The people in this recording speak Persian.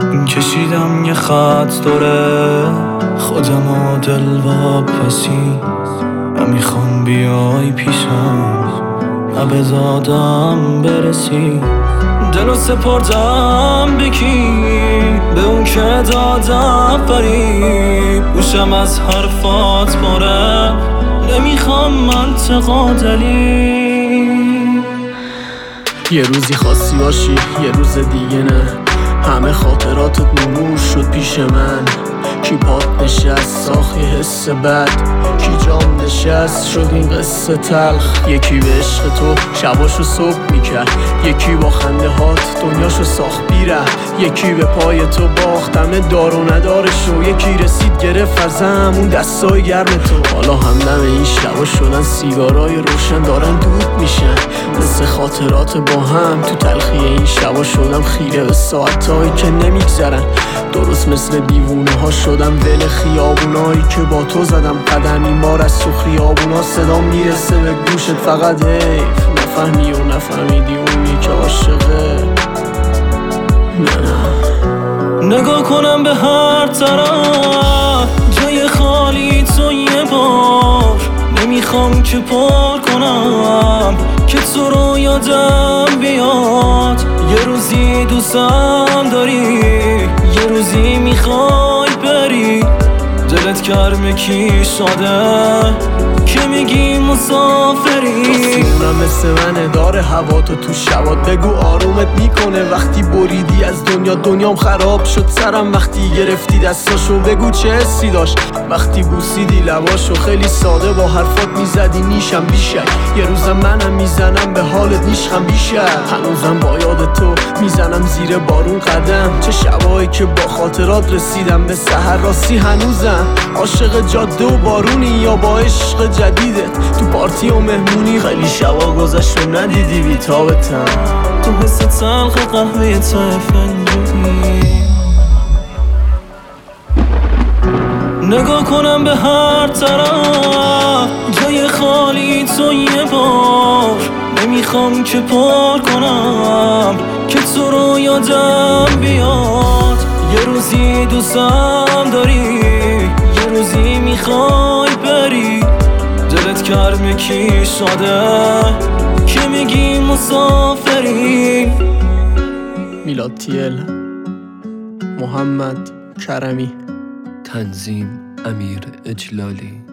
کشیدم یه خط دوره خودم و دل واپسی، نمیخوام بیای پیشم نه به زادم برسی. دلو سپردم به کی؟ به اون که دادم فریب، گوشم از حرفات پره، نمیخوام منطقه دلی. یه روزی خاصی باشی یه روز دیگه نه، همه خاطراتت مرور شد پیش من. کی پات نشست ساخت یه حس بد، کی جام نشست شد این قصه تلخ. یکی به عشق تو شباشو صبح میکرد، یکی با خنده هات دنیاشو ساخت بیره. یکی به پای تو باخت همه دار و ندارشو، یکی رسید گرفت ازم اون دستای گرم تو. حالا همدم این شبا شدن سیگارای روشن دارن دود میشن، مثل خاطرات با هم تو تلخی این شبا شدم خیره به ساعتایی که نمیگذرن. درست مثل دیوونه ها شدم ول خیابونایی که با تو زدم قدم. این بار از تو خیابونا صدا میرسه به گوشت، فقط حیف نفهمی و نفهمیدی اونی که عاشقه. نگاه کنم به هر طرف جای خالی تو یه بار، نمیخوام که پر کنم که تو رو یادم بیاد. یه روزی دوستم داری، یه روزی میخوای بری، دلت گرمه کی شده که میگی مسافری. اونم مثل منه داره هوا تو شبات، بگو آرومت میکنه وقتی بریدی از دنیا. دنیام خراب شد سرم وقتی گرفتی دستاشو، بگو چه حسی داشت وقتی بوسیدی لباشو. خیلی ساده با حرفات میزدی نیشم بیشک، یه روزم منم میزنم به حالت نیشم بیشک. هنوزم با یاد تو میزنم زیر بارون قدم، چه شبایی که با خاطرات رسیدم به سحر. راستی هنوزم عاشق جاده و بارونی یا با عشق جدیدت تو پارتی و مهمونی. خیلی شبا گذشت و ندیدی بیتابتم، تو حس تلخ قهوه تا فنجونی. نگاه کنم به هر طرف جای خالی تو یه بار، نمیخوام که پر کنم که تو رو یادم بیاد. یه روزی دوستم داری، یه روزی میخوای بری، دلت گرمه کی شده که میگی مسافری. میلاد تیل، محمد کرمی. تنظیم امیر اجلالی.